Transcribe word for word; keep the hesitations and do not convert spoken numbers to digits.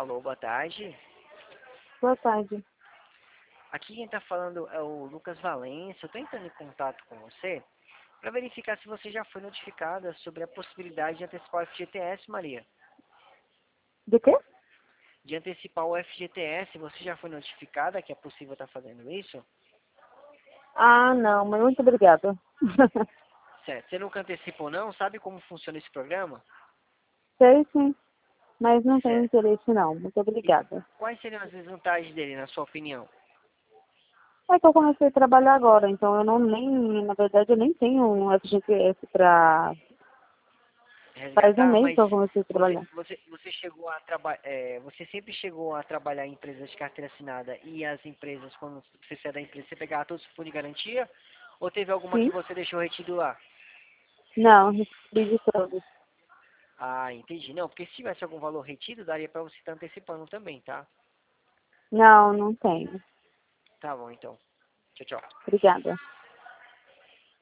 Alô, boa tarde. Boa tarde. Aqui quem está falando é o Lucas Valença. Eu estou entrando em contato com você para verificar se você já foi notificada sobre a possibilidade de antecipar o F G T S, Maria. De quê? De antecipar o F G T S, você já foi notificada que é possível estar fazendo isso? Ah, não, mas muito obrigada. Certo. Você nunca antecipou não? Sabe como funciona esse programa? Sei sim, mas não tenho Certo. interesse não. Muito E obrigada. quais seriam as desvantagens dele, na sua opinião? É que eu comecei a trabalhar agora, então eu não nem, na verdade eu nem tenho um F G T S pra... Faz um Resgatar, mês mas que eu comecei a você, trabalhar. você, você chegou a trabalhar, você sempre chegou a trabalhar em empresas de carteira assinada e as empresas, quando você saiu da empresa, você pegava todos os fundo de garantia? Ou teve alguma que Sim? você deixou retido lá? Não, recebi de todos. Ah, entendi. Não, porque se tivesse algum valor retido, daria para você estar antecipando também, tá? Não, não tenho. Tá bom, então. Tchau, tchau. Obrigada.